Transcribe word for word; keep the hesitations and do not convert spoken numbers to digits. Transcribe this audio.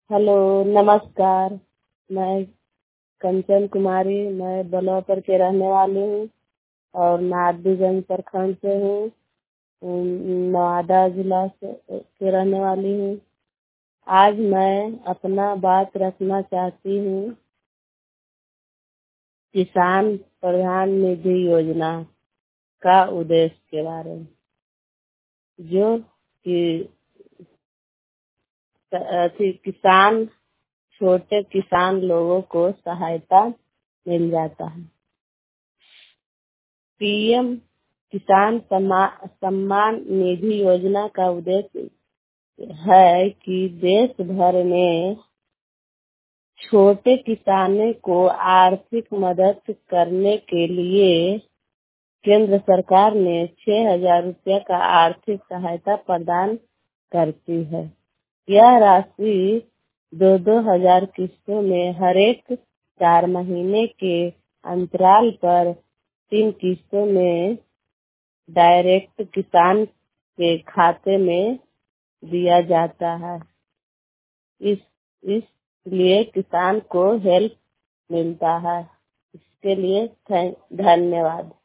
Hello, नमस्कार। मैं कंचन कुमारी, मैं बलौर के रहने वाली हूँ और नारदीगंज प्रखंड से हूँ। नवादा जिला से के रहने वाली हूँ। आज मैं अपना बात रखना चाहती हूँ किसान प्रधान निधि योजना का उद्देश्य के बारे में, जो कि अथी किसान छोटे किसान लोगों को सहायता मिल जाता है। पीएम किसान सम्मा- सम्मान निधि योजना का उद्देश्य है कि देश भर में छोटे किसानों को आर्थिक मदद करने के लिए केंद्र सरकार ने छह हजार रुपये का आर्थिक सहायता प्रदान करती है। यह राशि दो दो हजार किस्तों में हर एक चार महीने के अंतराल पर तीन किस्तों में डायरेक्ट किसान के खाते में दिया जाता है। इस इसलिए किसान को हेल्प मिलता है। इसके लिए धन्यवाद।